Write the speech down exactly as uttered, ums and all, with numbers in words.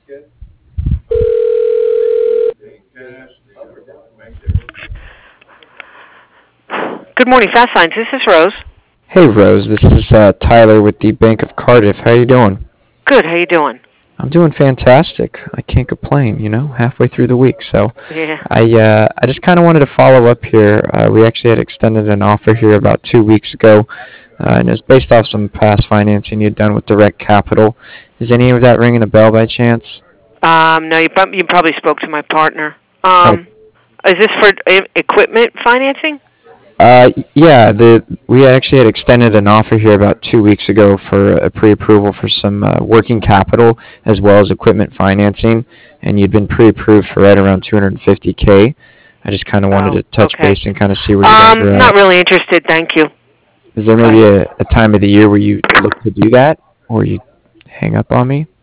Good morning, Fast Signs. This is Rose. Hey Rose, this is uh, Tyler with the Bank of Cardiff. How you doing? Good. How you doing? I'm doing fantastic. I can't complain. You know, halfway through the week. So, Yeah. I uh, I just kind of wanted to follow up here. Uh, we actually had extended an offer here about two weeks ago, uh, and it's based off some past financing you'd done with Direct Capital. Is any of that ringing a bell by chance? Um. No, you prob- you probably spoke to my partner. Oh, Um. Is this for e- equipment financing? Uh, yeah, the we actually had extended an offer here about two weeks ago for a pre-approval for some uh, working capital as well as equipment financing, and you'd been pre-approved for right around two hundred fifty k. I just kind of wanted Oh. to touch Okay. base and kind of see where you guys Um. are Not at. really interested. Thank you. Is there maybe Bye. a, a time of the year where you look to do that, or you hang up on me?